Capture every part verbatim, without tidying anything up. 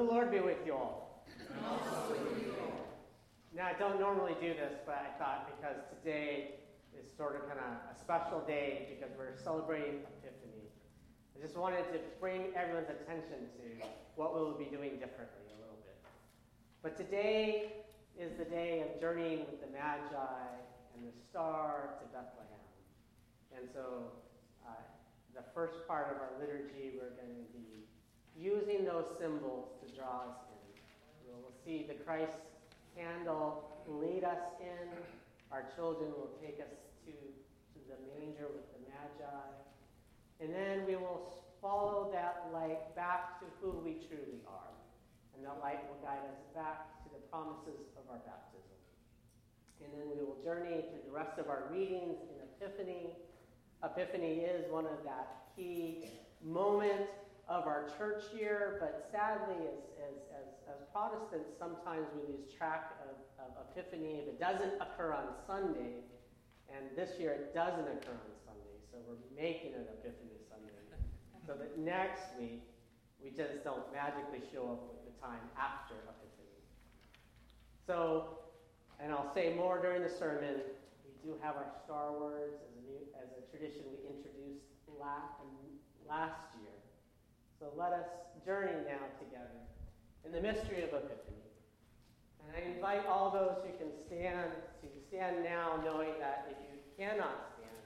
Lord be with you all. And also with you all. Now, I don't normally do this, but I thought because today is sort of kind of a special day because we're celebrating Epiphany. I just wanted to bring everyone's attention to what we'll be doing differently a little bit. But today is the day of journeying with the Magi and the star to Bethlehem. And so uh, the first part of our liturgy, we're going to be using those symbols to draw us in. We'll see the Christ candle lead us in. Our children will take us to, to the manger with the Magi. And then we will follow that light back to who we truly are. And that light will guide us back to the promises of our baptism. And then we will journey through the rest of our readings in Epiphany. Epiphany is one of that key moment of our church year, but sadly, as, as, as, as Protestants, sometimes we lose track of, of Epiphany if it doesn't occur on Sunday, and this year it doesn't occur on Sunday, so we're making it Epiphany Sunday, so that next week we just don't magically show up with the time after Epiphany. So, and I'll say more during the sermon, we do have our Star Words as a, new, as a tradition we introduced last, last year. So let us journey now together in the mystery of Epiphany. And I invite all those who can stand to stand now, knowing that if you cannot stand,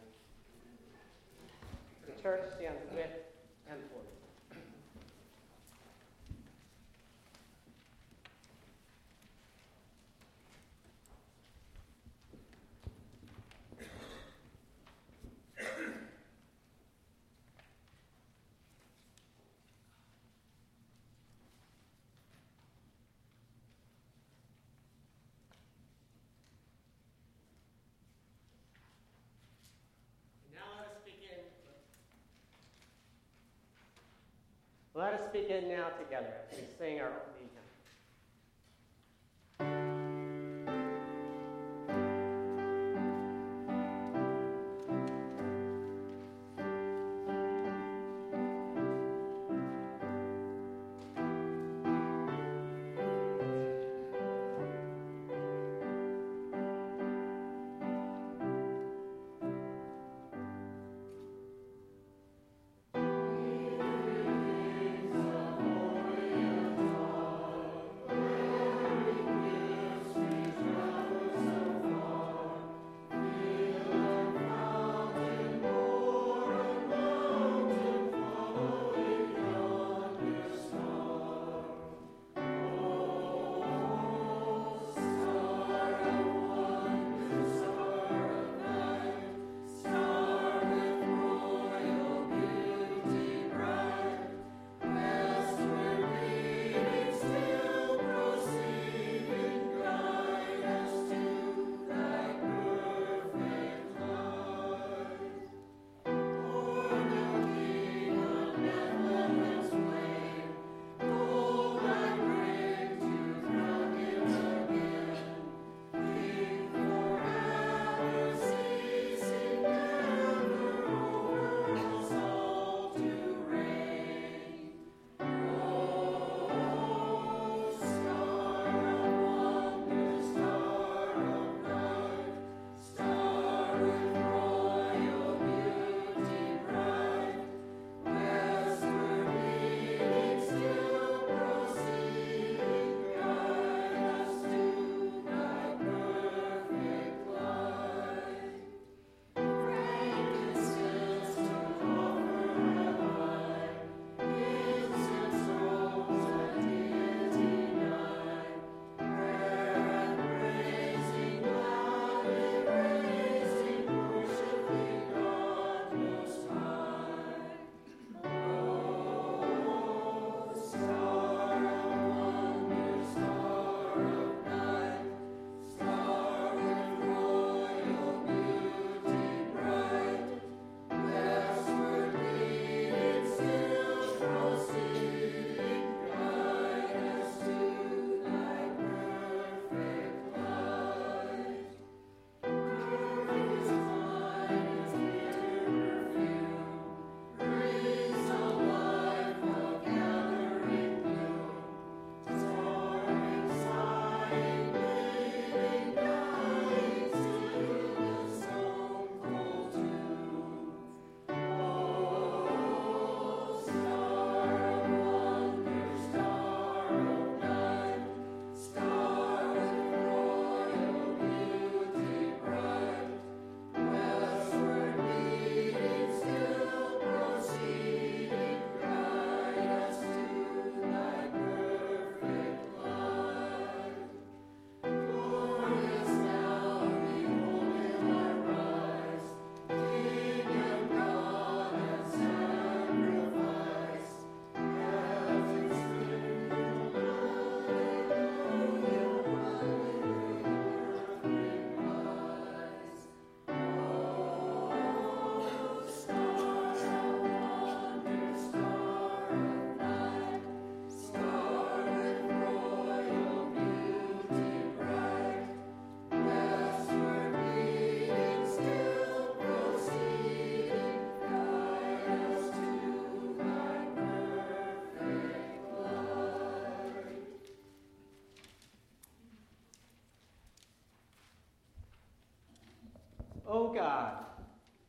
the church stands with and for you. Let us begin now together as we sing our opening hymn. Here is the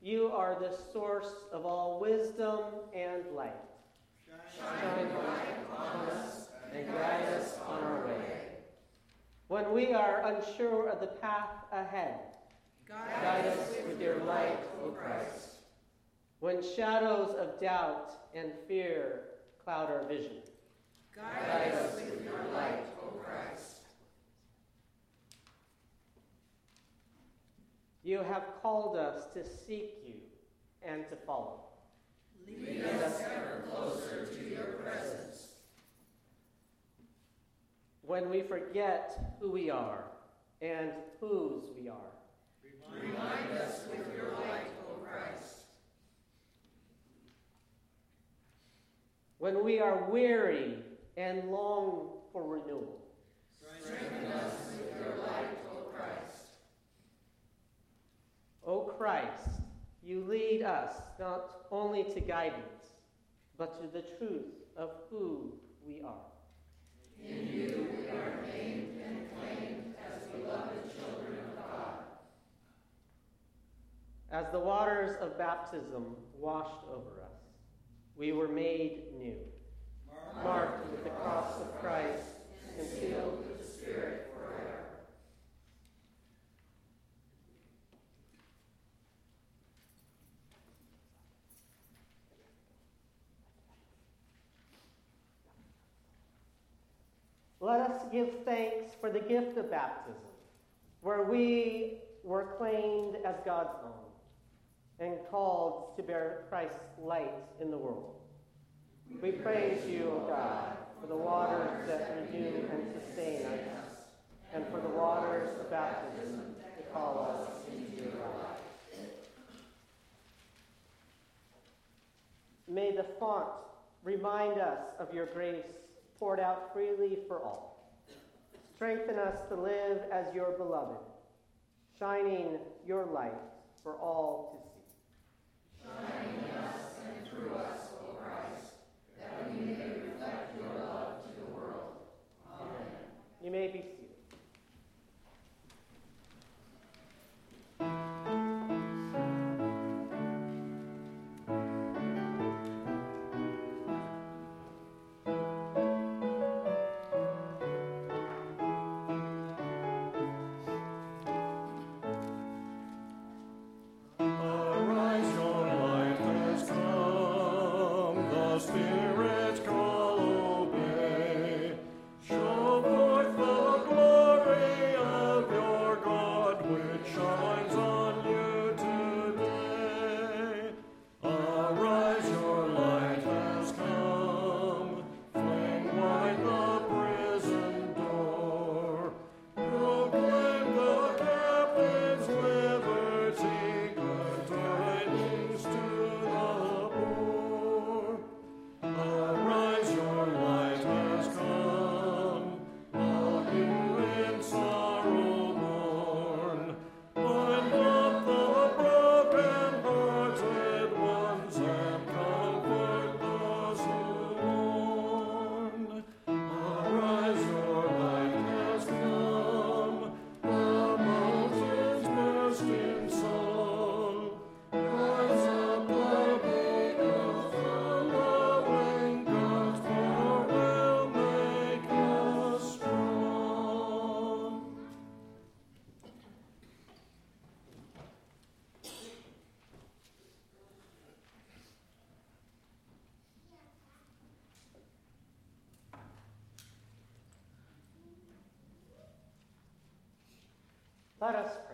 You are the source of all wisdom and light. Shine light upon us and guide us on our way. When we are unsure of the path ahead, guide us with your light, O Christ. When shadows of doubt and fear cloud our vision, guide us with your light, O Christ. You have called us to seek you and to follow. Lead us ever closer to your presence. When we forget who we are and whose we are, remind us with your light, O Christ. When we are weary and long for renewal, strengthen us with your light, O Christ. O Christ, you lead us not only to guidance, but to the truth of who we are. In you we are named and claimed as beloved children of God. As the waters of baptism washed over us, we were made new, marked with the cross of Christ and sealed with the Spirit forever. Let us give thanks for the gift of baptism, where we were claimed as God's own and called to bear Christ's light in the world. We praise you, O God, for the waters that renew and sustain us, and for the waters of baptism that call us into your life. May the font remind us of your grace poured out freely for all. Strengthen us to live as your beloved, shining your light for all to see. Shine in us and through us, O Christ, that we may reflect your love to the world. Amen. You may be seated. Let us pray.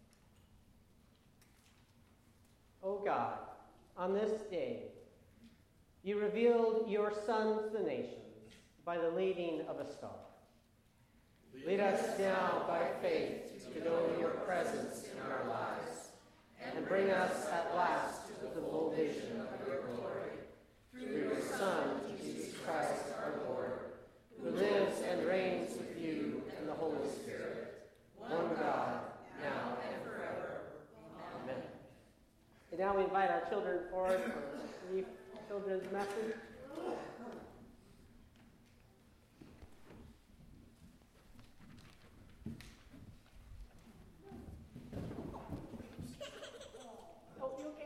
O God, on this day, you revealed your Son to the nations by the leading of a star. Lead us now by faith to know your presence in our lives, and bring us at last to the full vision of your glory, through your Son, Jesus Christ our Lord, who lives and reigns with you and the Holy Spirit, one God, now and forever. Amen. And now we invite our children forward for the children's message. Oh, you okay?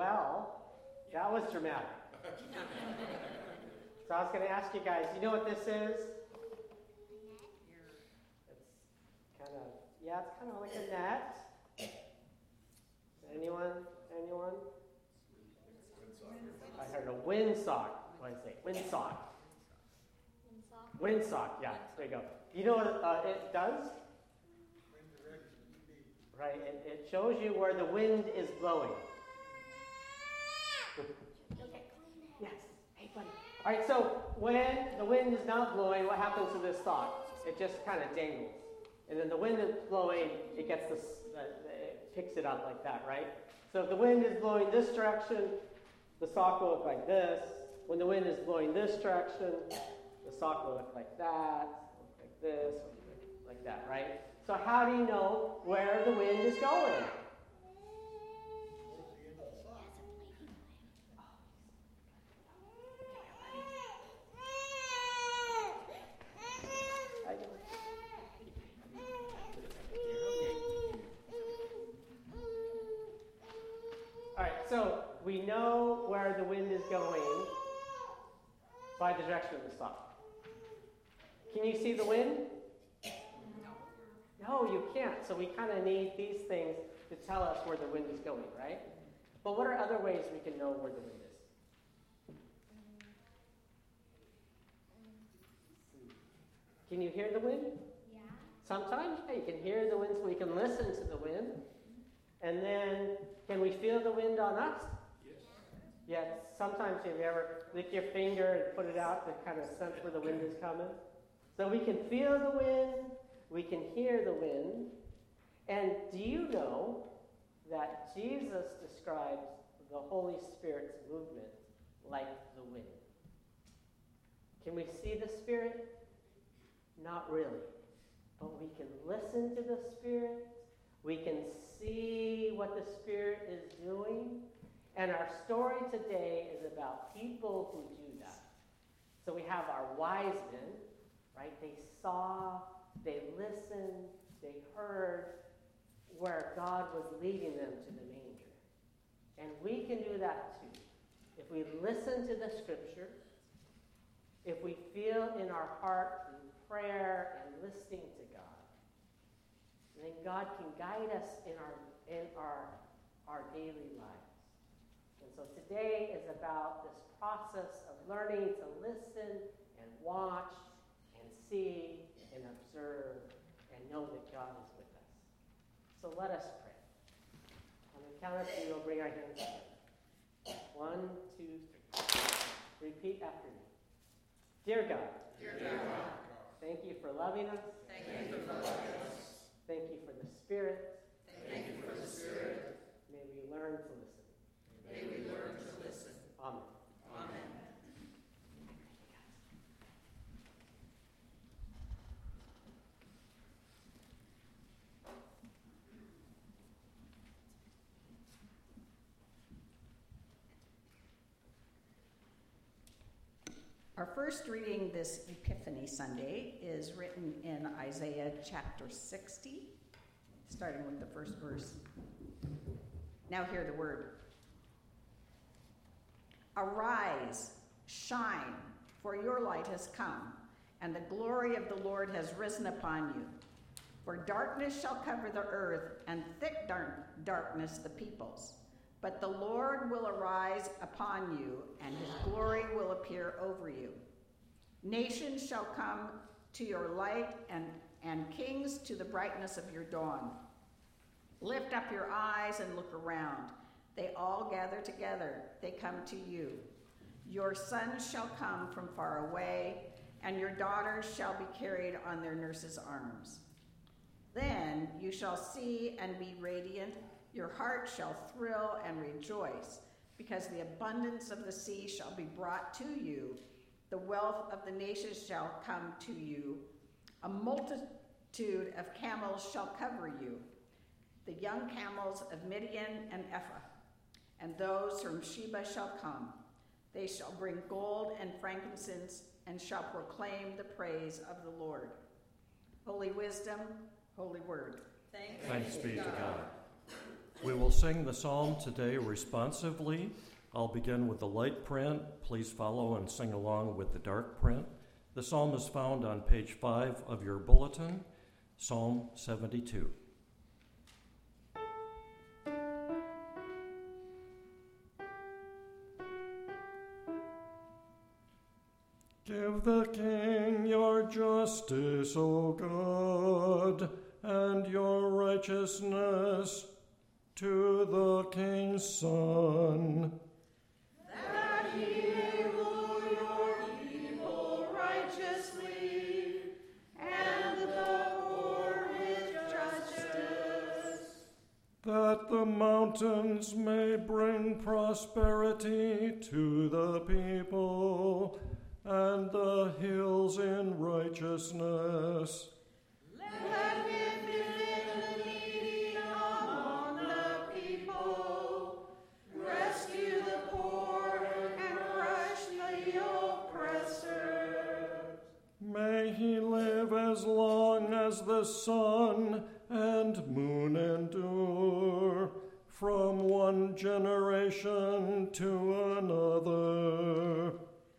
well, that was dramatic. So I was going to ask you guys, you know what this is? It's kind of, yeah, it's kind of like a net. Anyone? Anyone? I heard a windsock. What did I say? Windsock. Windsock, yeah, there you go. You know what uh, it does? Right, it, it shows you where the wind is blowing. Yes, hey buddy. All right, so when the wind is not blowing, what happens to this sock? It just kind of dangles. And then the wind is blowing, it gets this, uh, it picks it up like that, right? So if the wind is blowing this direction, the sock will look like this. When the wind is blowing this direction, the sock will look like that, like this, like that, right? So how do you know where the wind is going? All right, so we know where the wind is going by the direction of the sock. Can you see the wind? No, you can't. So we kind of need these things to tell us where the wind is going, right? But what are other ways we can know where the wind is? Can you hear the wind? Yeah. Sometimes, yeah, you can hear the wind, so we can listen to the wind. And then, can we feel the wind on us? Yes. Yeah, sometimes have you ever lick your finger and put it out to kind of sense where the wind is coming? So we can feel the wind, we can hear the wind. And do you know that Jesus describes the Holy Spirit's movement like the wind? Can we see the Spirit? Not really. But we can listen to the Spirit. We can see what the Spirit is doing. And our story today is about people who do that. So we have our wise men, right? They saw, they listened, they heard where God was leading them to the manger. And we can do that too. If we listen to the Scriptures, if we feel in our heart through prayer and listening to God, then God can guide us in our in our our daily lives. And so today is about this process of learning to listen and watch and see and observe and know that God is with us. So let us pray. On the count of three, we'll bring our hands together. One, two, three. Repeat after me. Dear God, Dear God, thank you for loving us. thank you for loving us. Thank you for the Spirit. Thank you for the Spirit. May we learn to listen. May we learn to listen. Amen. Amen. Our first reading this Epiphany Sunday is written in Isaiah chapter sixty, starting with the first verse. Now hear the word. Arise, shine, for your light has come, and the glory of the Lord has risen upon you. For darkness shall cover the earth, and thick dark darkness the peoples. But the Lord will arise upon you, and his glory will appear over you. Nations shall come to your light, and, and kings to the brightness of your dawn. Lift up your eyes and look around. They all gather together. They come to you. Your sons shall come from far away, and your daughters shall be carried on their nurses' arms. Then you shall see and be radiant. Your heart shall thrill and rejoice, because the abundance of the sea shall be brought to you. The wealth of the nations shall come to you. A multitude of camels shall cover you. The young camels of Midian and Ephah, and those from Sheba shall come. They shall bring gold and frankincense, and shall proclaim the praise of the Lord. Holy wisdom, holy word. Thanks, Thanks be to God. We will sing the psalm today responsively. I'll begin with the light print. Please follow and sing along with the dark print. The psalm is found on page five of your bulletin, Psalm seventy-two. Give the king your justice, O God, and your righteousness to the king's son. That he may rule your people righteously, and the poor with justice. That the mountains may bring prosperity to the people, and the hills in righteousness. Let him deliver the needy among the people, rescue the poor, and crush the oppressor. May he live as long as the sun and moon endure, from one generation to another.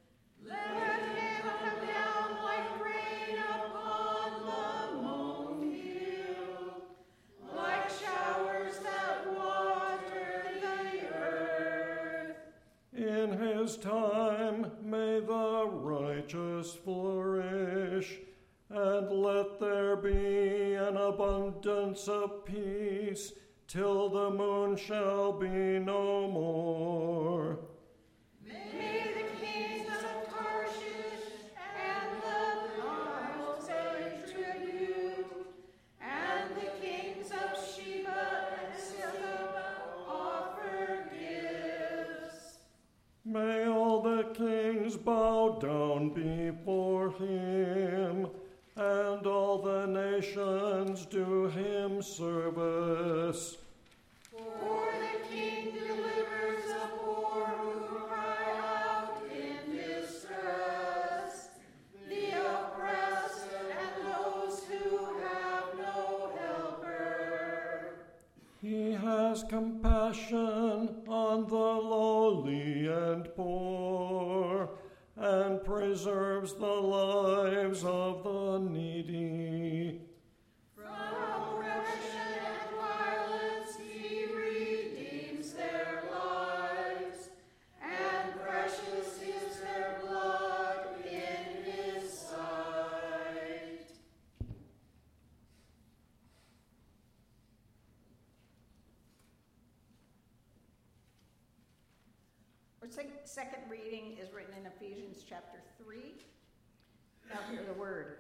His time may the righteous flourish, and let there be an abundance of peace till the moon shall be no more. May the kings of Tarshish and the Isles pay tribute, and the kings of Sheba and Seba offer gifts. May all the kings bow down before him, and all the nations do him service. For the king delivers the poor who cry out in distress, the oppressed and those who have no helper. He has compassion on the lowly and poor, and preserves the lives of the needy. From oppression and violence he redeems their lives, and precious is their blood in his sight. Our sec- second reading is written in Ephesians chapter three. Now hear the word.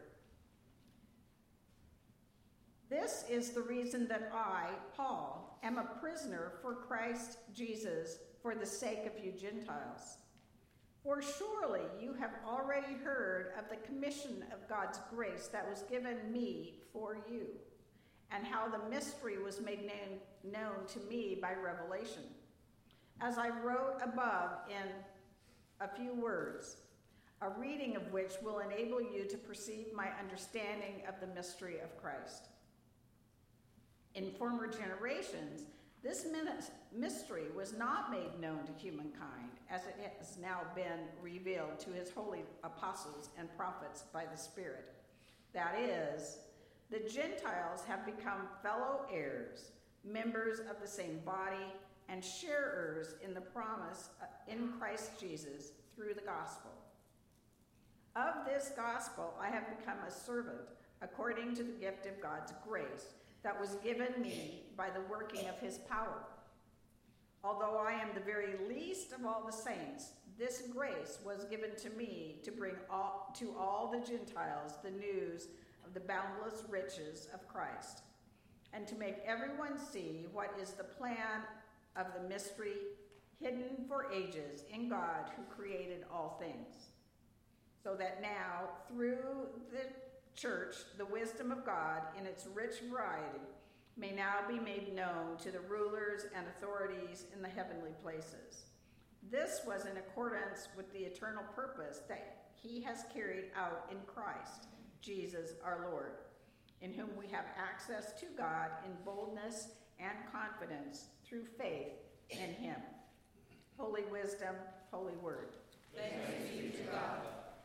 This is the reason that I, Paul, am a prisoner for Christ Jesus for the sake of you Gentiles. For surely you have already heard of the commission of God's grace that was given me for you, and how the mystery was made known, known to me by revelation, as I wrote above in a few words, a reading of which will enable you to perceive my understanding of the mystery of Christ. In former generations, this mystery was not made known to humankind, as it has now been revealed to his holy apostles and prophets by the Spirit. That is, the Gentiles have become fellow heirs, members of the same body, and sharers in the promise in Christ Jesus through the gospel. Of this gospel I have become a servant according to the gift of God's grace that was given me by the working of his power. Although I am the very least of all the saints, this grace was given to me to bring all, to all the Gentiles the news of the boundless riches of Christ, and to make everyone see what is the plan of the mystery hidden for ages in God who created all things, so that now, through the church, the wisdom of God in its rich variety may now be made known to the rulers and authorities in the heavenly places. This was in accordance with the eternal purpose that he has carried out in Christ, Jesus our Lord, in whom we have access to God in boldness and confidence through faith in him. Holy wisdom, holy word. Thanks be to God.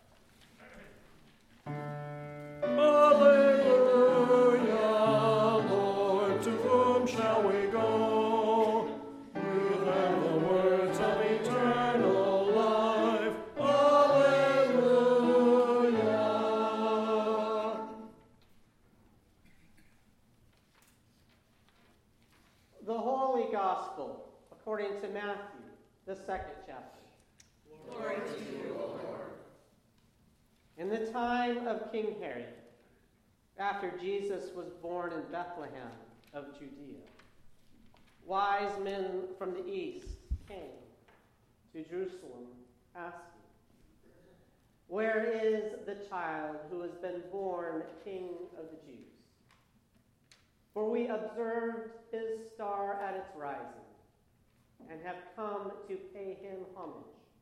Alleluia, Lord, to whom shall we go? You have the words of eternal life. Alleluia. The Holy Gospel, according to Matthew, the second chapter. Glory to you, O Lord. In the time of King Herod, after Jesus was born in Bethlehem of Judea, wise men from the east came to Jerusalem asking, "Where is the child who has been born King of the Jews? For we observed his star at its rising and have come to pay him homage."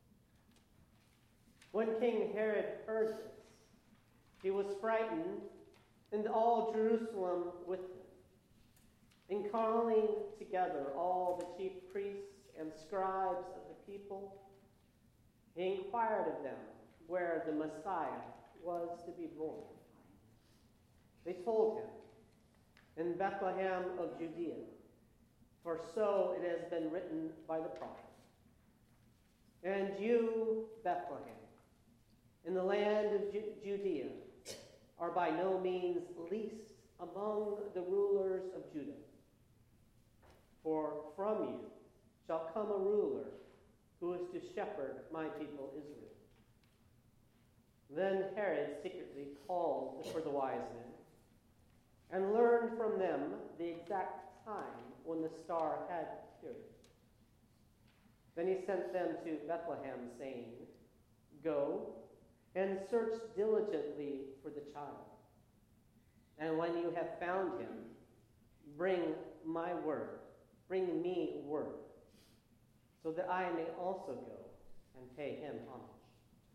When King Herod heard this, he was frightened, and all Jerusalem with him. And calling together all the chief priests and scribes of the people, he inquired of them where the Messiah was to be born. They told him, "In Bethlehem of Judea, for so it has been written by the prophet. And you, Bethlehem, in the land of Ju- Judea, are by no means least among the rulers of Judah. For from you shall come a ruler who is to shepherd my people Israel." Then Herod secretly called for the wise men and learned from them the exact time when the star had appeared. Then he sent them to Bethlehem, saying, "Go and search diligently for the child. And when you have found him, bring my word, bring me word, so that I may also go and pay him homage."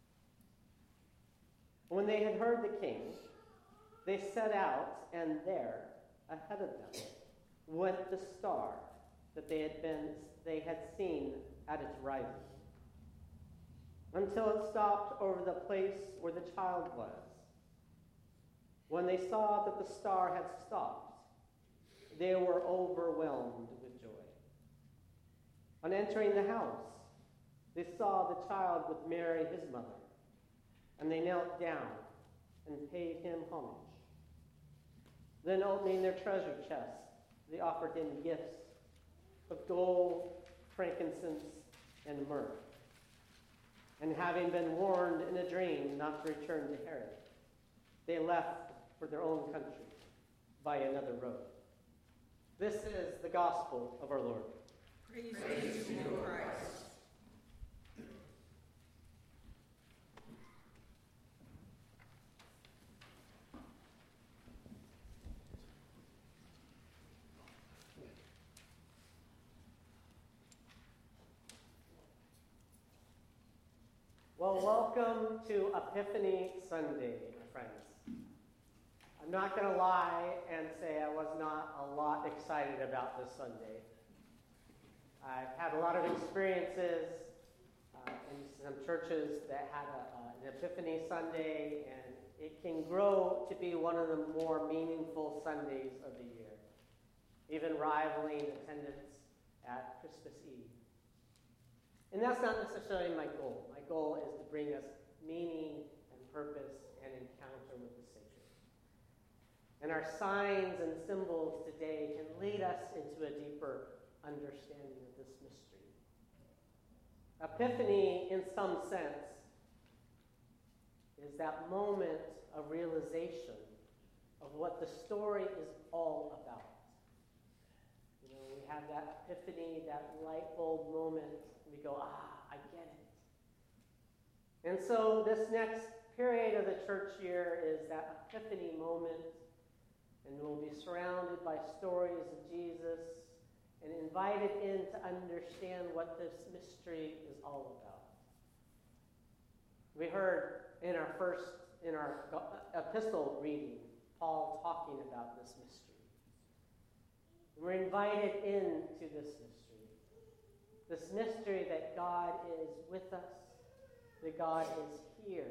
When they had heard the king, they set out, and there, ahead of them, went the star that they had been they had seen at its rising, until it stopped over the place where the child was. When they saw that the star had stopped, they were overwhelmed with joy. On entering the house, they saw the child with Mary, his mother, and they knelt down and paid him homage. Then, opening their treasure chests, they offered him gifts of gold, frankincense, and myrrh. And having been warned in a dream not to return to Herod, they left for their own country by another road. This is the gospel of our Lord. Praise, Praise to you, Christ. Well, welcome to Epiphany Sunday, my friends. I'm not going to lie and say I was not a lot excited about this Sunday. I've had a lot of experiences uh, in some churches that had a, uh, an Epiphany Sunday, and it can grow to be one of the more meaningful Sundays of the year, even rivaling attendance at Christmas Eve. And that's not necessarily my goal. My goal is to bring us meaning and purpose and encounter with the sacred. And our signs and symbols today can lead us into a deeper understanding of this mystery. Epiphany, in some sense, is that moment of realization of what the story is all about. You know, we have that epiphany, that light bulb moment. We go, ah, I get it. And so this next period of the church year is that epiphany moment, and we'll be surrounded by stories of Jesus and invited in to understand what this mystery is all about. We heard in our first, in our epistle reading, Paul talking about this mystery. We're invited into this mystery. This mystery that God is with us, that God is here.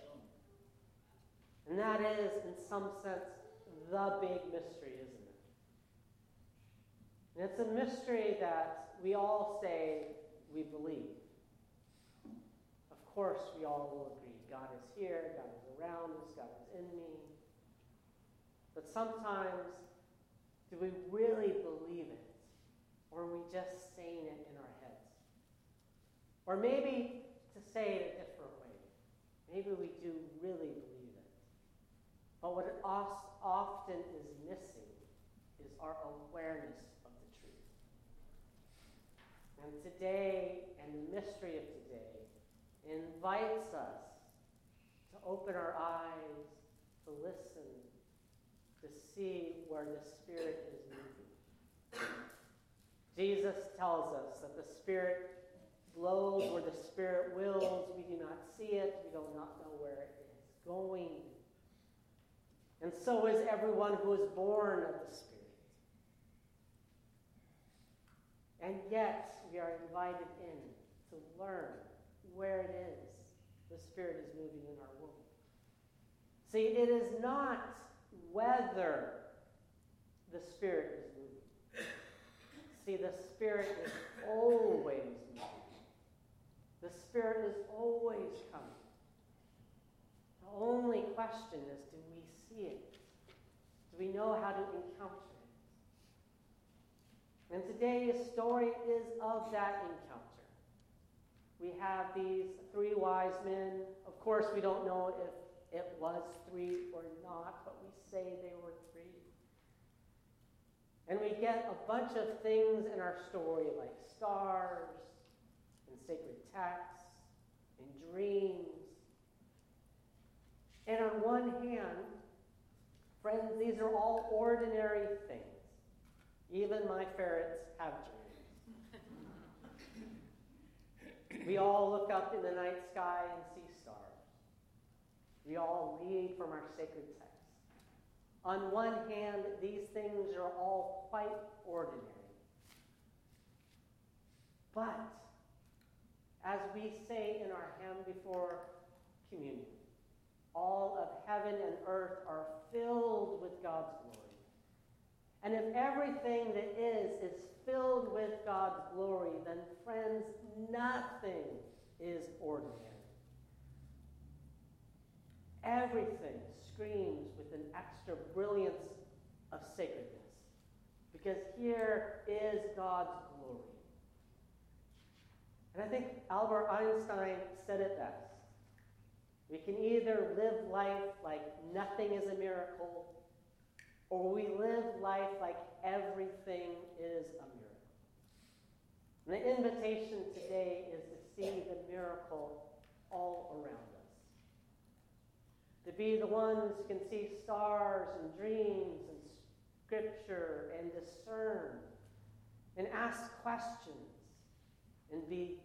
And that is, in some sense, the big mystery, isn't it? And it's a mystery that we all say we believe. Of course, we all will agree. God is here, God is around us, God is in me. But sometimes, do we really believe it? Or are we just saying it in our heads? Or maybe, to say it a different way, maybe we do really believe it. But what it often is missing is our awareness of the truth. And today, and the mystery of today, invites us to open our eyes, to listen, to see where the Spirit is moving. Jesus tells us that the Spirit blows where the Spirit wills. We do not see it. We do not know where it is going. And so is everyone who is born of the Spirit. And yet, we are invited in to learn where it is the Spirit is moving in our world. See, it is not whether the Spirit is moving. See, the Spirit is always moving. The Spirit is always coming. The only question is, do we see it? Do we know how to encounter it? And today's story is of that encounter. We have these three wise men. Of course, we don't know if it was three or not, but we say they were three. And we get a bunch of things in our story like stars, and sacred texts, and dreams. And on one hand, friends, these are all ordinary things. Even my ferrets have dreams. We all look up in the night sky and see stars. We all read from our sacred texts. On one hand, these things are all quite ordinary. But, as we say in our hymn before communion, all of heaven and earth are filled with God's glory. And if everything that is is filled with God's glory, then, friends, nothing is ordinary. Everything screams with an extra brilliance of sacredness, because here is God's glory. And I think Albert Einstein said it best. We can either live life like nothing is a miracle, or we live life like everything is a miracle. And the invitation today is to see the miracle all around us. To be the ones who can see stars and dreams and scripture and discern and ask questions and be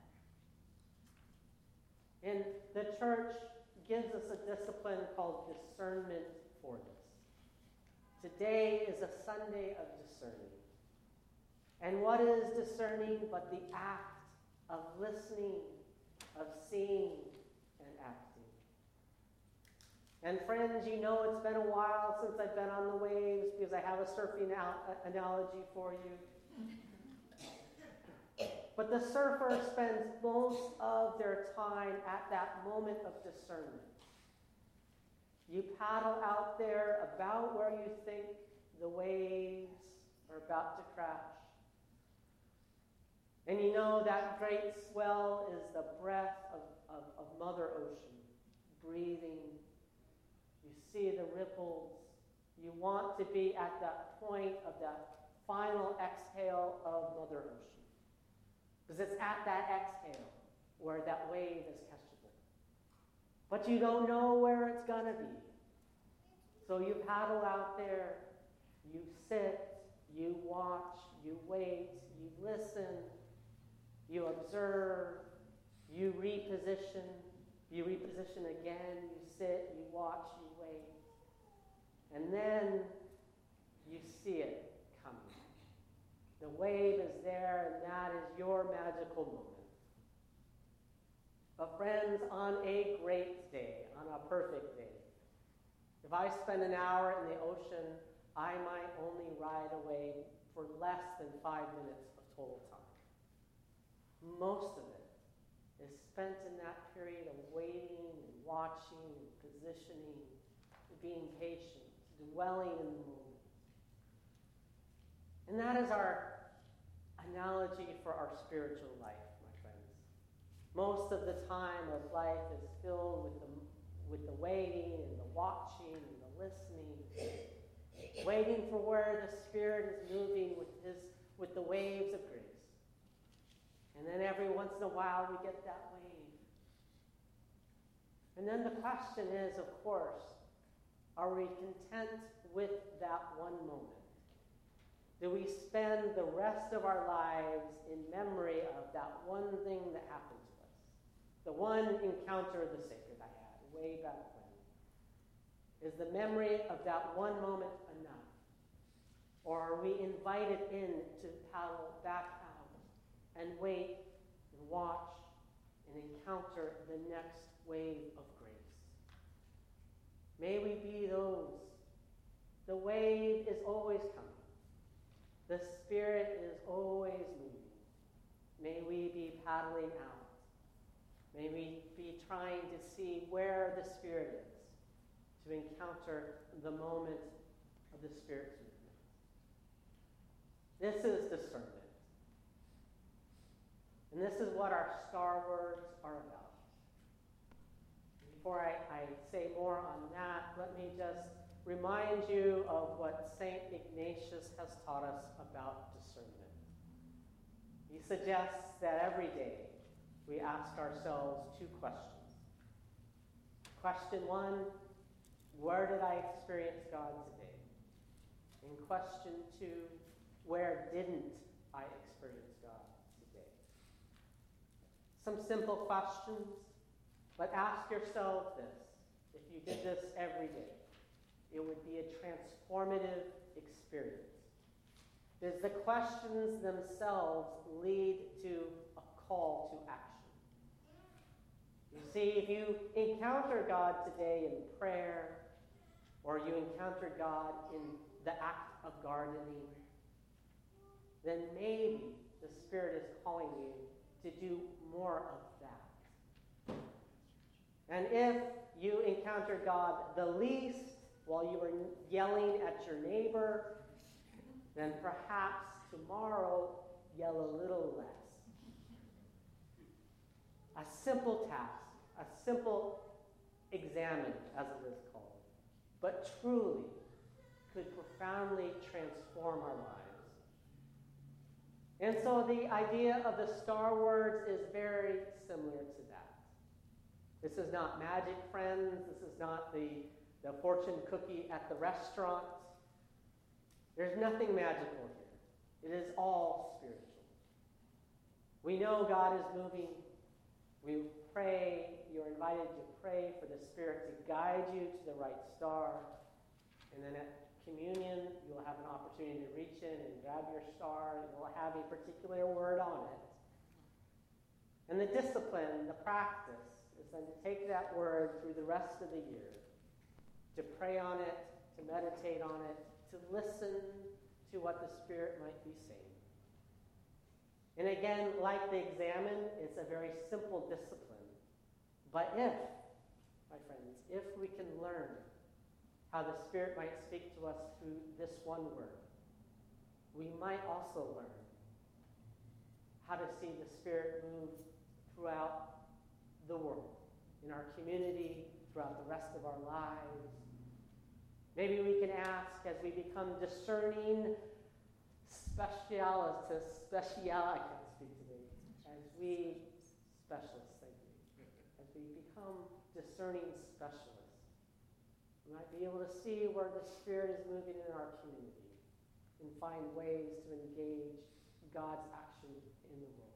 led. And the church gives us a discipline called discernment for this. Today is a Sunday of discerning. And what is discerning but the act of listening, of seeing, and acting? And friends, you know it's been a while since I've been on the waves because I have a surfing al- analogy for you. But the surfer spends most of their time at that moment of discernment. You paddle out there about where you think the waves are about to crash. And you know that great swell is the breath of, of, of Mother Ocean, breathing. You see the ripples. You want to be at that point of that final exhale of Mother Ocean. Because it's at that exhale where that wave is catchable. But you don't know where it's going to be. So you paddle out there, you sit, you watch, you wait, you listen, you observe, you reposition, you reposition again, you sit, you watch, you wait. And then you see it coming. The wave is there, and that is your magical moment. But friends, on a great day, on a perfect day, if I spend an hour in the ocean, I might only ride away for less than five minutes of total time. Most of it is spent in that period of waiting and watching and positioning, being patient, dwelling in the moment. And that is our analogy for our spiritual life, my friends. Most of the time of life is filled with the, with the waiting and the watching and the listening, waiting for where the Spirit is moving with his with the waves of grace. And then every once in a while we get that wave. And then the question is, of course, are we content with that one moment? Do we spend the rest of our lives in memory of that one thing that happened to us? The one encounter of the sacred I had way back when. Is the memory of that one moment enough? Or are we invited in to paddle back out and wait and watch and encounter the next wave of grace? May we be those. The wave is always coming. The Spirit is always moving. May we be paddling out. May we be trying to see where the Spirit is to encounter the moment of the Spirit's movement. This is discernment. And this is what our star words are about. Before I, I say more on that, let me just remind you of what Saint Ignatius has taught us about discernment. He suggests that every day we ask ourselves two questions. Question one, where did I experience God today? And question two, where didn't I experience God today? Some simple questions, but ask yourself this. If you did this every day, it would be a transformative experience. Does the questions themselves lead to a call to action? You see, if you encounter God today in prayer, or you encounter God in the act of gardening, then maybe the Spirit is calling you to do more of that. And if you encounter God the least while you were yelling at your neighbor, then perhaps tomorrow yell a little less. A simple task, a simple examine, as it is called, but truly could profoundly transform our lives. And so the idea of the star words is very similar to that. This is not magic, friends. This is not the, the fortune cookie at the restaurant. There's nothing magical here. It is all spiritual. We know God is moving. We pray. You're invited to pray for the Spirit to guide you to the right star. And then at communion, you'll have an opportunity to reach in and grab your star, and you'll have a particular word on it. And the discipline, the practice, is then to take that word through the rest of the year, to pray on it, to meditate on it, to listen to what the Spirit might be saying. And again, like the examine, it's a very simple discipline. But if, my friends, if we can learn how the Spirit might speak to us through this one word, we might also learn how to see the Spirit move throughout the world, in our community, throughout the rest of our lives. Maybe we can ask, as we become discerning specialists, special, I can't speak today, as we, specialists, thank you, as we become discerning specialists, we might be able to see where the Spirit is moving in our community and find ways to engage God's action in the world.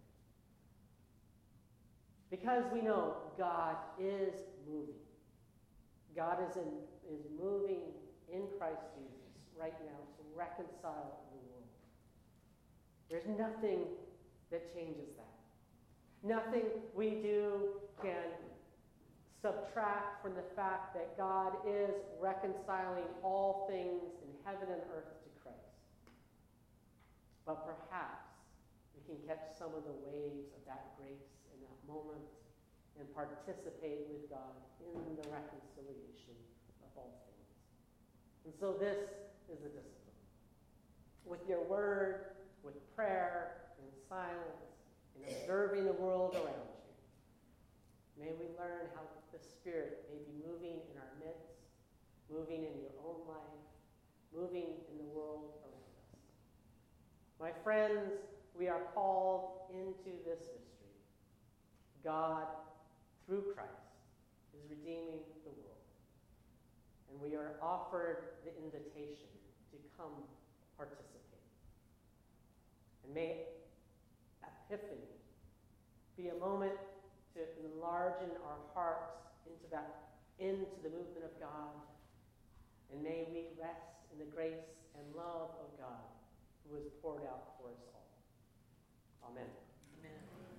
Because we know God is moving. God is, in, is moving in Christ Jesus right now to reconcile the world. There's nothing that changes that. Nothing we do can subtract from the fact that God is reconciling all things in heaven and earth to Christ. But perhaps we can catch some of the waves of that grace in that moment and participate with God in the reconciliation of all things. And so this is the discipline. With your word, with prayer, in silence, in observing the world around you, may we learn how the Spirit may be moving in our midst, moving in your own life, moving in the world around us. My friends, we are called into this mystery. God, through Christ, is redeeming the world. And we are offered the invitation to come participate. And may Epiphany be a moment to enlarge in our hearts into that, into the movement of God. And may we rest in the grace and love of God who was poured out for us all. Amen. Amen.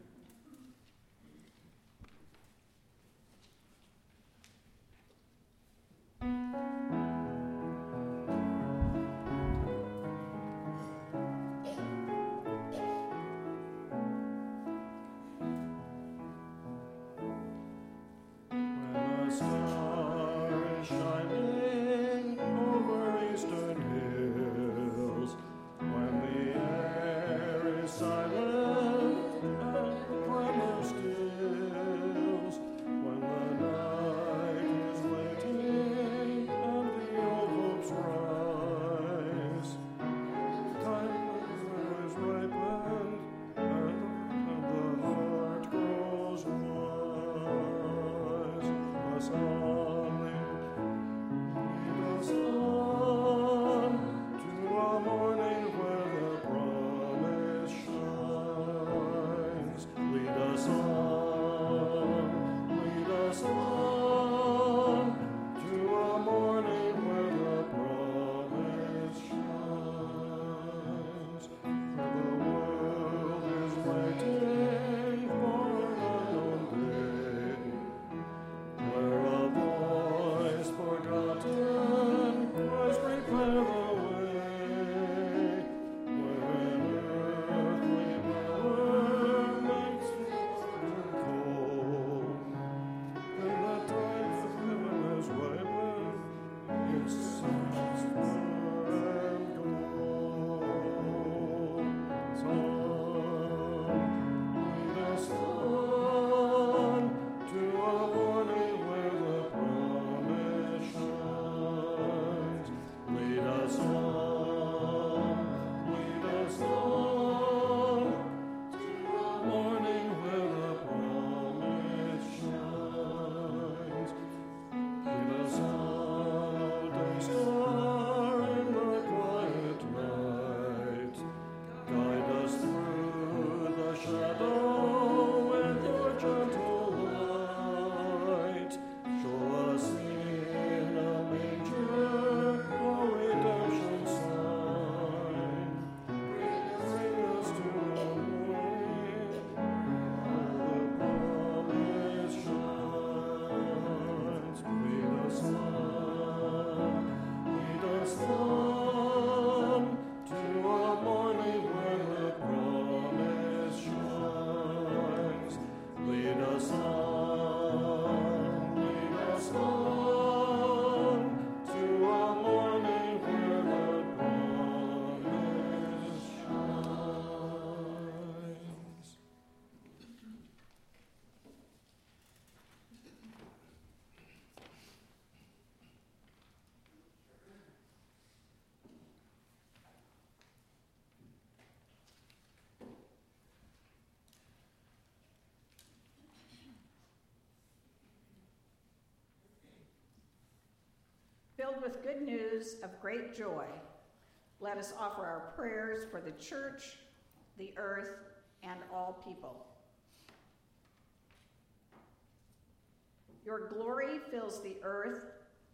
Filled with good news of great joy, let us offer our prayers for the church, the earth, and all people. Your glory fills the earth.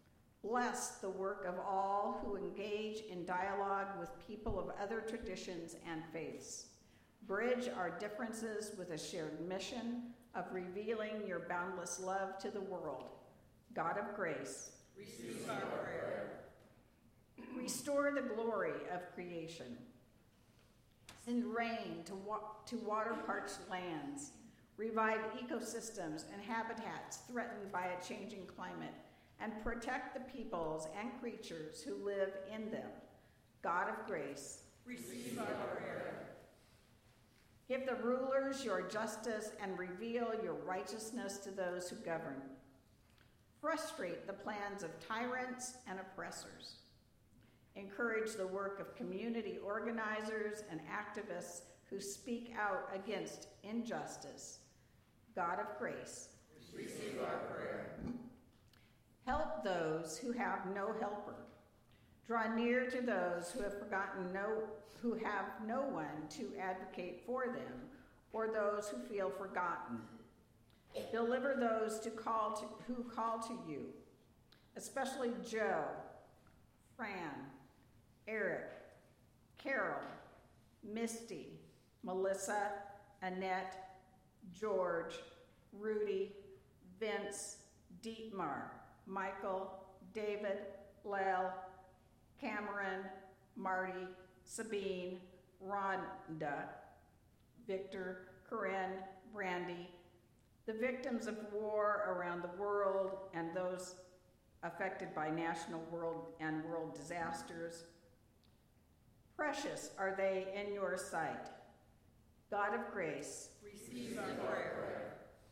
Bless the work of all who engage in dialogue with people of other traditions and faiths. Bridge our differences with a shared mission of revealing your boundless love to the world. God of grace, Receive our prayer. restore the glory of creation. Send rain to, wa- to water-parched lands. Revive ecosystems and habitats threatened by a changing climate, and protect the peoples and creatures who live in them. God of grace, Receive our prayer. give the rulers your justice and reveal your righteousness to those who govern. Frustrate the plans of tyrants and oppressors. Encourage the work of community organizers and activists who speak out against injustice. God of grace, Receive our prayer. help those who have no helper. Draw near to those who have forgotten no, who have no one to advocate for them, or those who feel forgotten. Deliver those to call to, who call to you, especially Joe, Fran, Eric, Carol, Misty, Melissa, Annette, George, Rudy, Vince, Dietmar, Michael, David, Lel, Cameron, Marty, Sabine, Rhonda, Victor, Corinne, Brandy, the victims of war around the world and those affected by national world and world disasters. Precious are they in your sight. God of grace, Receive our prayer.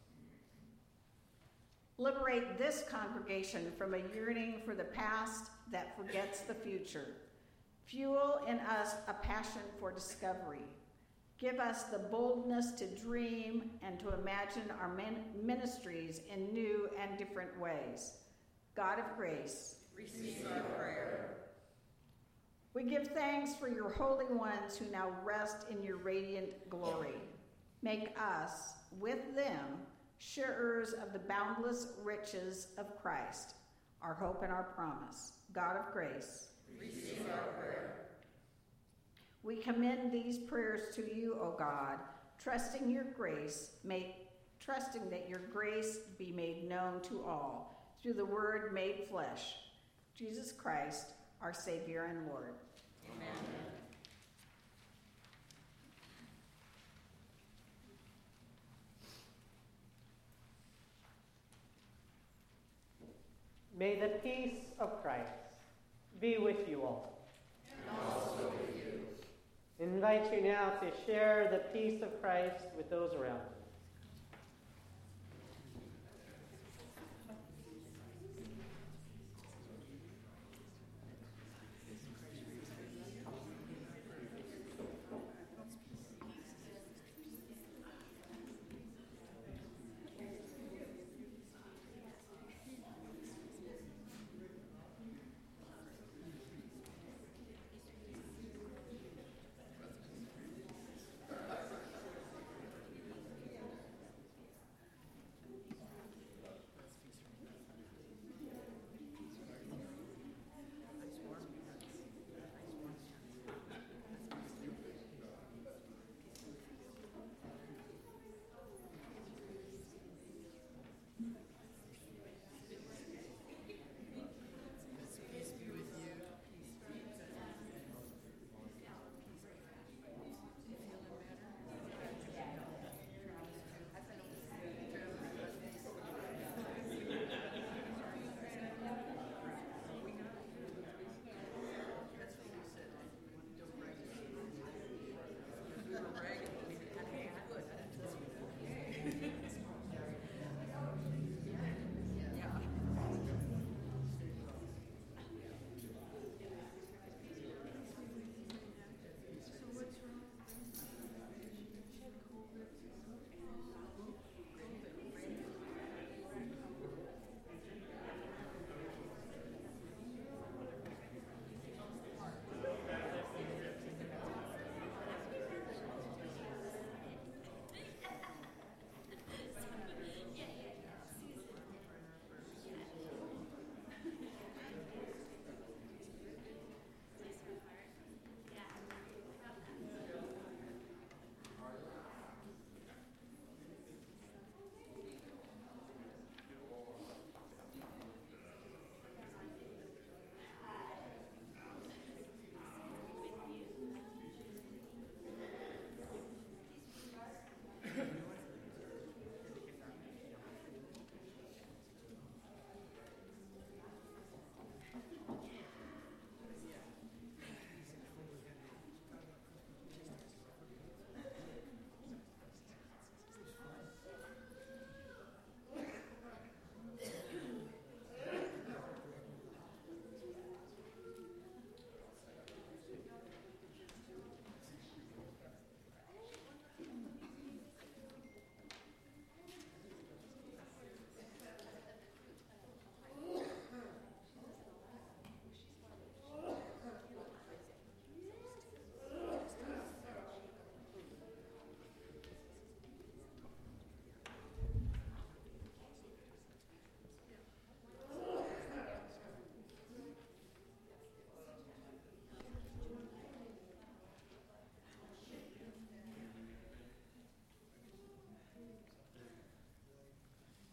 liberate this congregation from a yearning for the past that forgets the future. Fuel in us a passion for discovery. Give us the boldness to dream and to imagine our ministries in new and different ways. God of grace, Receive our prayer. we give thanks for your holy ones who now rest in your radiant glory. Make us, with them, sharers of the boundless riches of Christ, our hope and our promise. God of grace, Receive our prayer. we commend these prayers to you, O God, trusting your grace, make, trusting that your grace be made known to all through the word made flesh, Jesus Christ, our Savior and Lord. Amen. May the peace of Christ be with you all. And also with you. I invite you now to share the peace of Christ with those around you.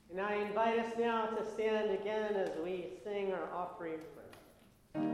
And I invite us now to stand again as we sing our offering prayer.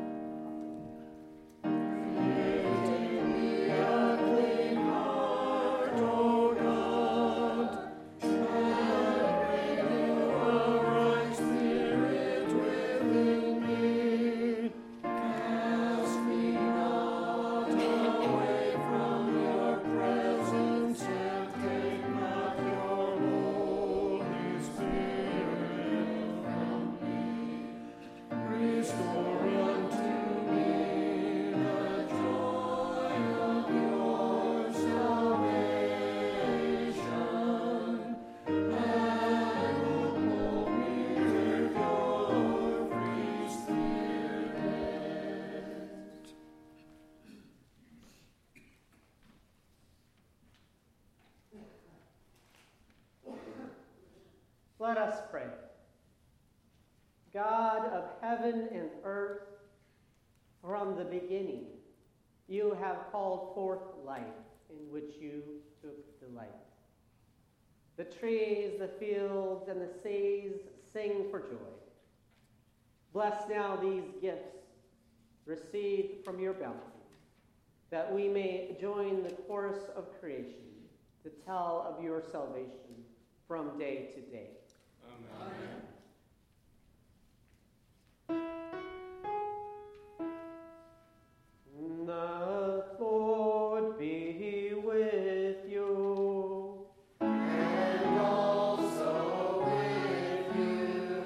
Let us pray. God of heaven and earth, from the beginning, you have called forth life in which you took delight. The trees, the fields, and the seas sing for joy. Bless now these gifts received from your bounty, that we may join the chorus of creation to tell of your salvation from day to day. Amen. The Lord be with you, And also with you.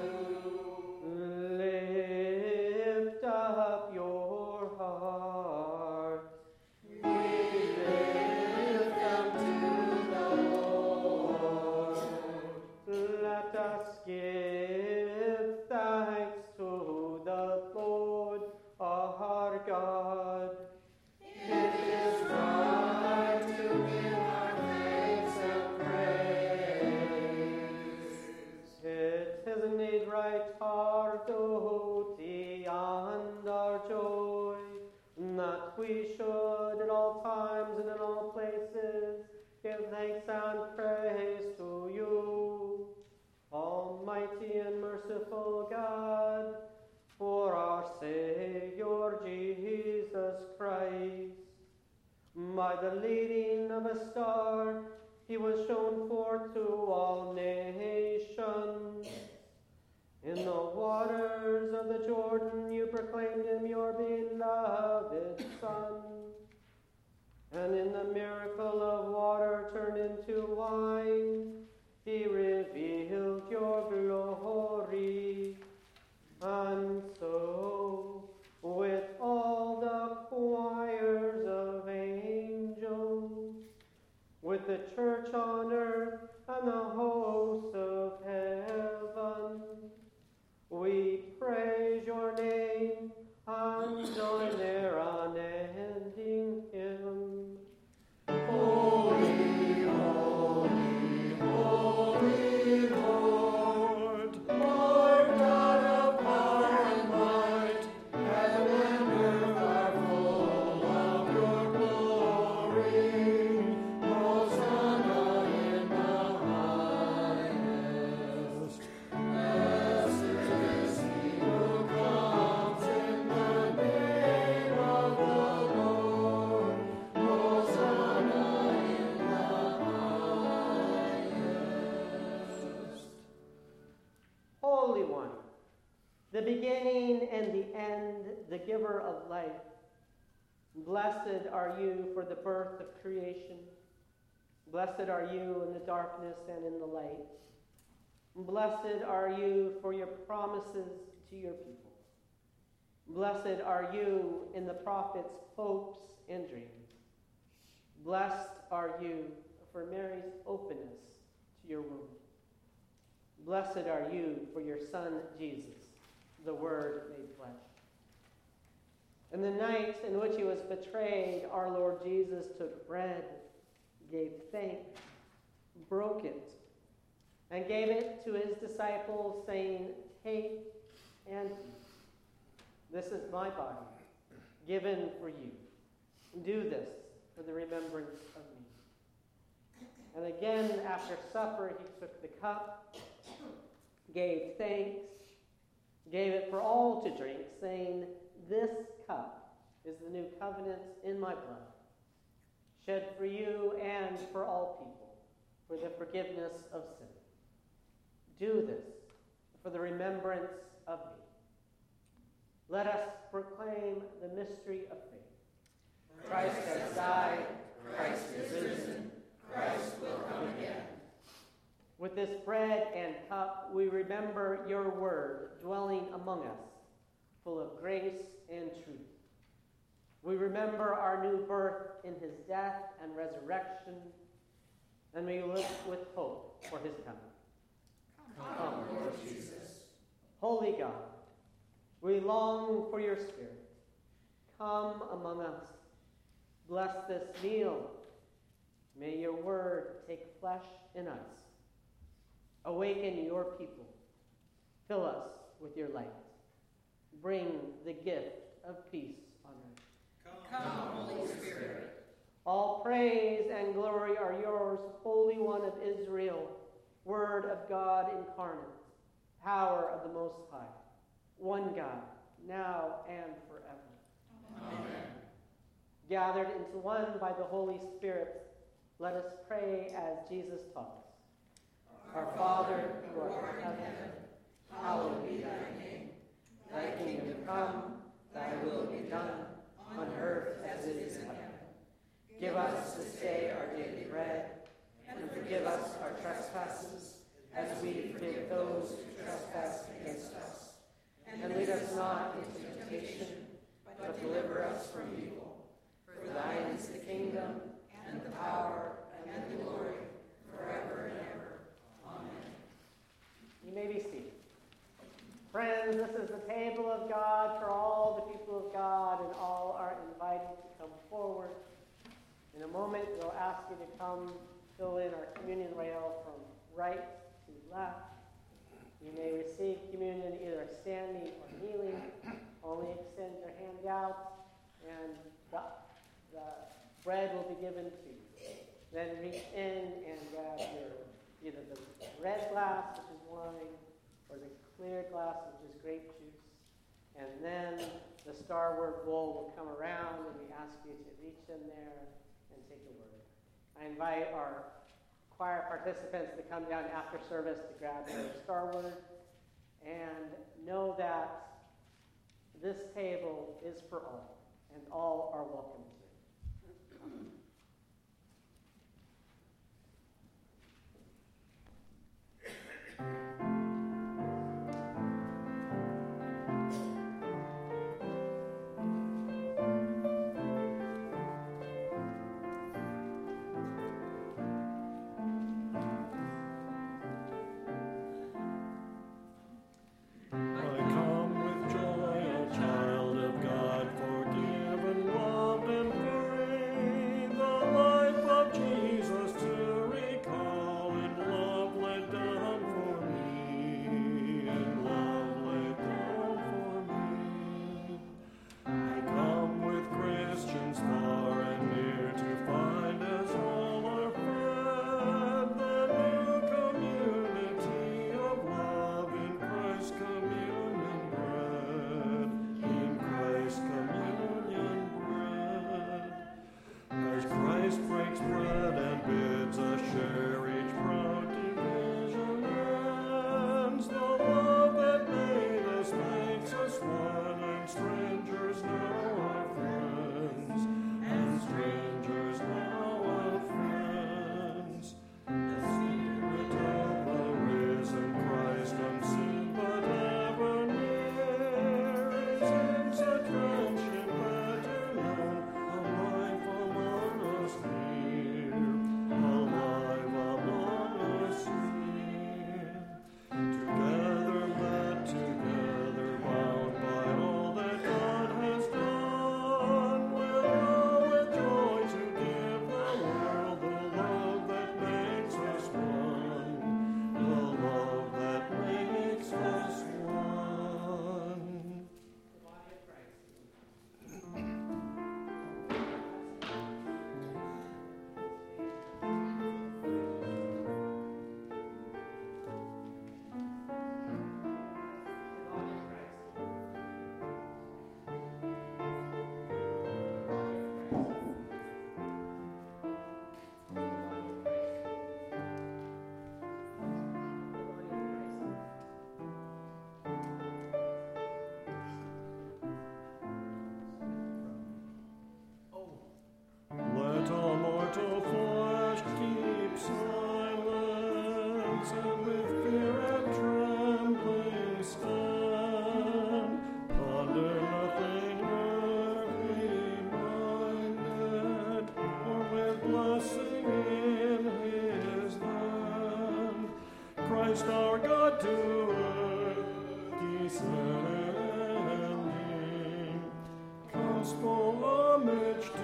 lift up your hearts. We lift them to the Lord. Let us give thanks to the Lord our God. It is right to give our thanks and praise. It is indeed right, our duty and our joy, that we should at all times and in all places give thanks and praise to you, Almighty and merciful God, for our Savior Jesus Christ. By the leading of a star, he was shown forth to all nations. In the waters of the Jordan, you proclaimed him your beloved Son. And in the miracle of water turned into wine, he revealed your glory. And so, with all the choirs of angels, with the church on earth and the hosts of heaven, we praise your name and join their unending hymn. Holy, holy, holy Lord, Lord God of power and might, heaven and earth are full of your glory. Hosanna in the highest. Blessed is he who comes in the name of the Lord. Hosanna in the highest. Holy One, the beginning and the end, the giver of life, blessed are you for the birth of creation. Blessed are you in the darkness and in the light. Blessed are you for your promises to your people. Blessed are you in the prophets' hopes and dreams. Blessed are you for Mary's openness to your womb. Blessed are you for your Son, Jesus, the Word made flesh. In the night in which he was betrayed, our Lord Jesus took bread, gave thanks, broke it, and gave it to his disciples, saying, "Take and eat. This is my body, given for you. Do this for the remembrance of me." And again, after supper, he took the cup, gave thanks, gave it for all to drink, saying, "This cup is the new covenant in my blood, shed for you and for all people, for the forgiveness of sin. Do this for the remembrance of me." Let us proclaim the mystery of faith. Christ has died, Christ is risen, Christ will come again. With this bread and cup, we remember your word dwelling among us, full of grace and truth. We remember our new birth in his death and resurrection, and we look with hope for his coming. Come, Come Lord Jesus. Holy God, we long for your Spirit. Come among us. Bless this meal. May your word take flesh in us. Awaken your people. Fill us with your light. Bring the gift of peace on earth. Come, Holy Spirit. All praise and glory are yours, Holy One of Israel, Word of God incarnate, power of the Most High, one God, now and forever. Amen. Gathered into one by the Holy Spirit, let us pray as Jesus taught us. Our Father, who art in heaven, hallowed be thy name. Thy kingdom come, thy will be done, on earth as it is in heaven. Give us this day our daily bread, and forgive us our trespasses, as we forgive those who trespass against us. And lead us not into temptation, but deliver us from evil. For thine is the kingdom, and the power, and the glory, forever and ever. Amen. You may be seated. Friends, this is the table of God for all the people of God, and all are invited to come forward. In a moment, we'll ask you to come fill in our communion rail from right to left. You may receive communion either standing or kneeling. Only extend your hand out, and the, the bread will be given to you. Then reach in and grab your either the red glass, which is wine, or the clear glass, which is grape juice. And then the Starward bowl will come around, and we ask you to reach in there and take a word. I invite our choir participants to come down after service to grab their Starward, and know that this table is for all, and all are welcome to it. I come with joy, O child of God, forgiven, loved, and saints and with fear and trembling stand. Ponder nothing earthly minded, or with blessing in his land. Christ our God to earth descending, gospel homage to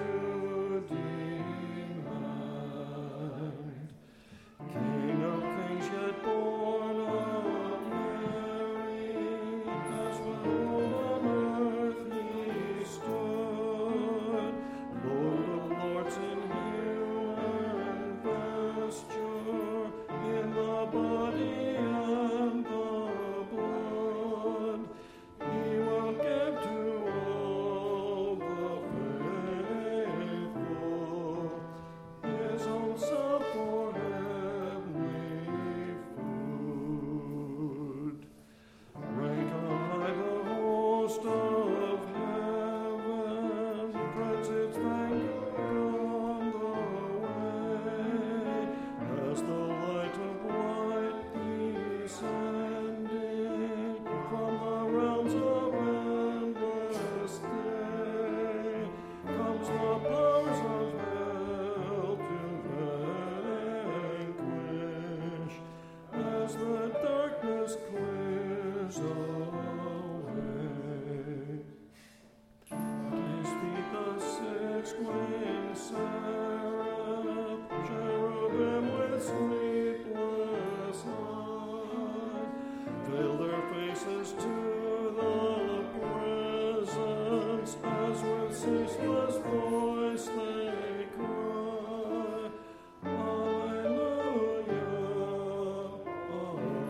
demand. King of kings yet born of Mary, as well on earth he stood, Lord of lords in human vesture, in the body and the blood. He will give to all the faithful his own self for heavenly food. Rank on high the host of heaven, spreads its banner on the way, as the light of light descending from the realms of endless day, comes the powers of hell to vanquish, as the darkness clears away. His feet the six-winged seraph, cherubim with sleepless eyes, veil their faces to the presence, as with ceaseless voice they cry, Alleluia, Alleluia.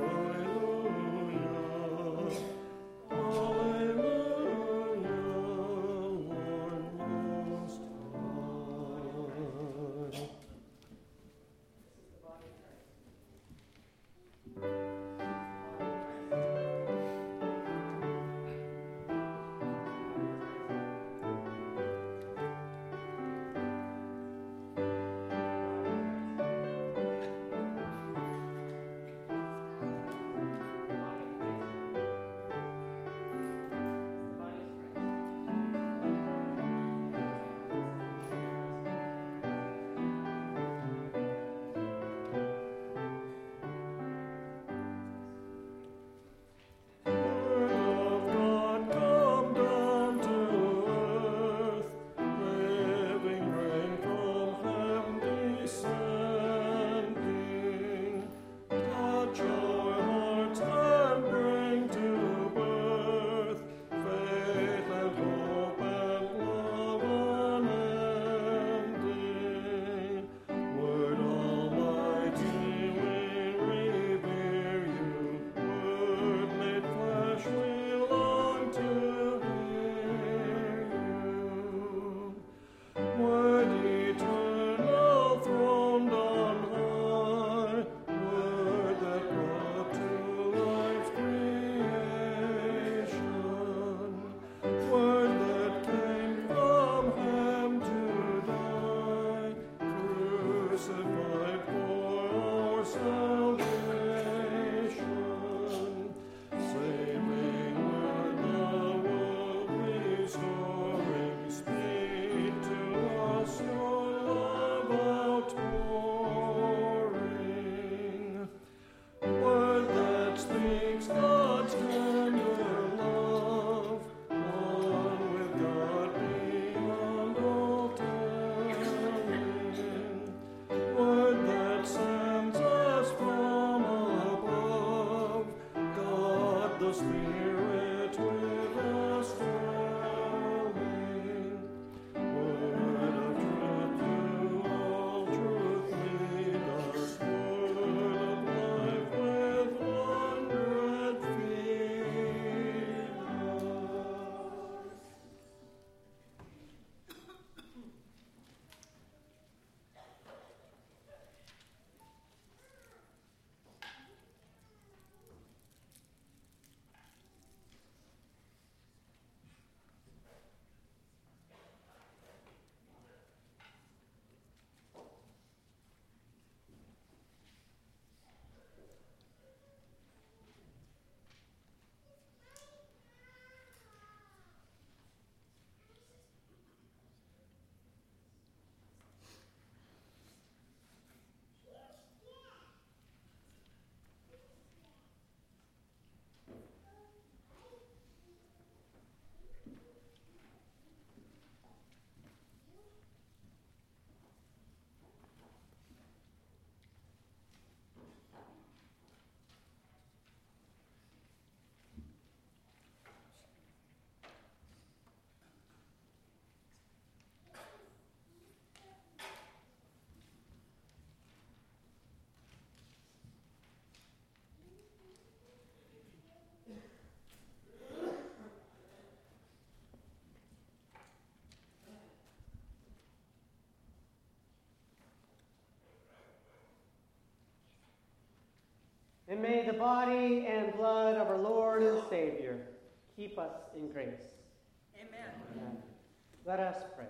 And may the body and blood of our Lord and Savior keep us in grace. Amen. Amen. Let us pray.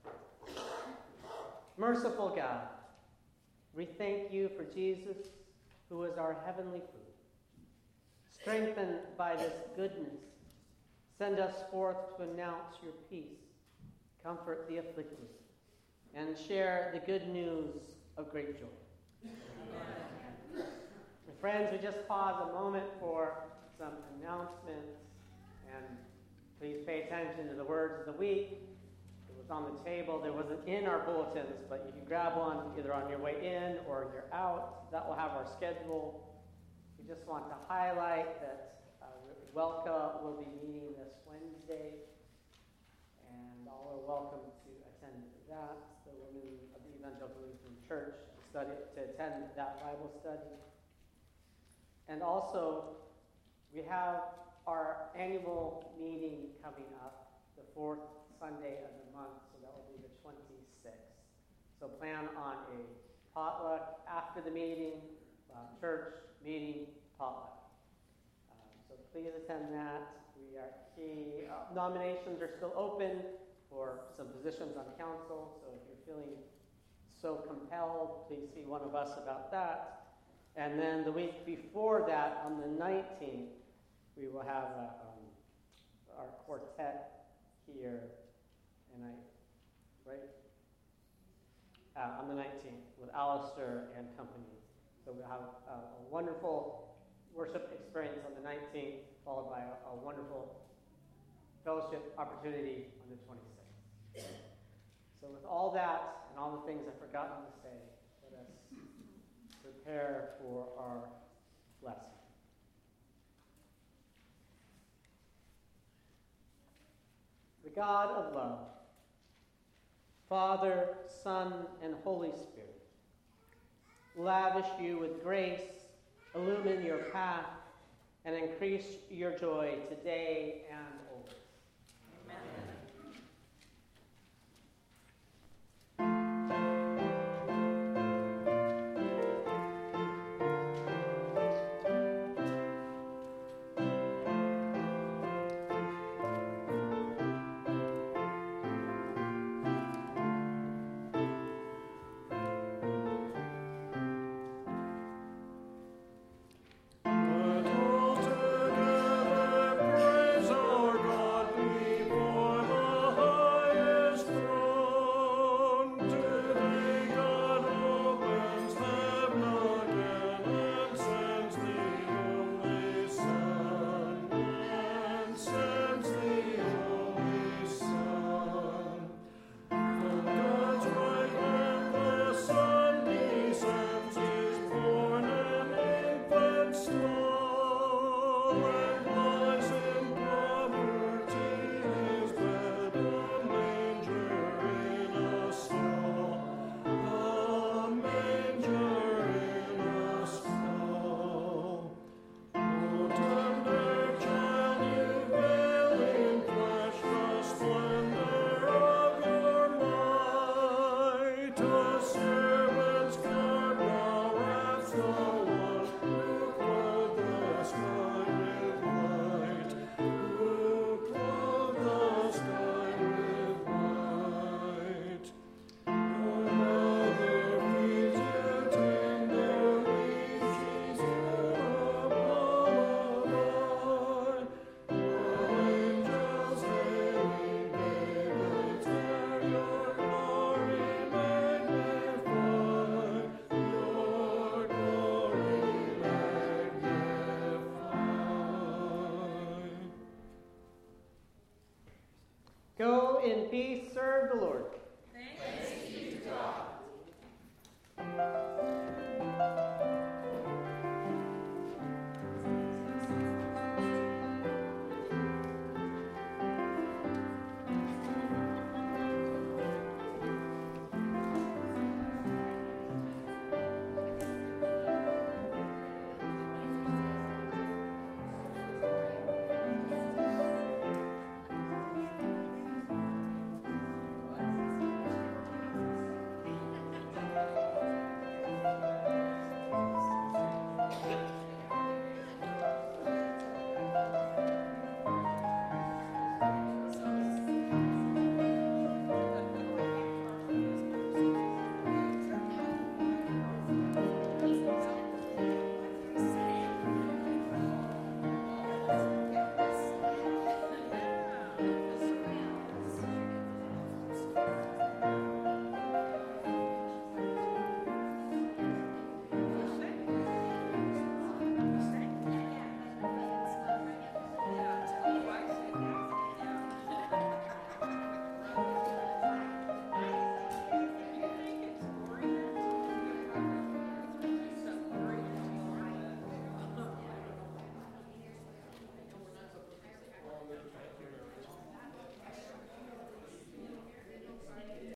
Merciful God, we thank you for Jesus, who is our heavenly food. Strengthened by this goodness, send us forth to announce your peace, comfort the afflicted, and share the good news of great joy. Amen. Friends, we just pause a moment for some announcements, and please pay attention to the words of the week. It was on the table. There wasn't in our bulletins, but you can grab one either on your way in or you're out. That will have our schedule. We just want to highlight that uh, Welka will be meeting this Wednesday, and all are welcome to attend that. The women of the Evangelical Lutheran Church study, to attend that Bible study. And also, we have our annual meeting coming up, the fourth Sunday of the month, so that will be the twenty-sixth. So plan on a potluck after the meeting, uh, church, meeting, potluck. Uh, so please attend that. We are key. Uh, nominations are still open for some positions on council, so if you're feeling so compelled, please see one of us about that. And then the week before that, on the nineteenth, we will have uh, um, our quartet here, and I, right? Uh, on the nineteenth with Alistair and company. So we'll have uh, a wonderful worship experience on the nineteenth, followed by a, a wonderful fellowship opportunity on the twenty-sixth. So with all that and all the things I've forgotten to say, let us prepare for our lesson. The God of love, Father, Son, and Holy Spirit, lavish you with grace, illumine your path, and increase your joy today and always. Amen. Go in peace, serve the Lord.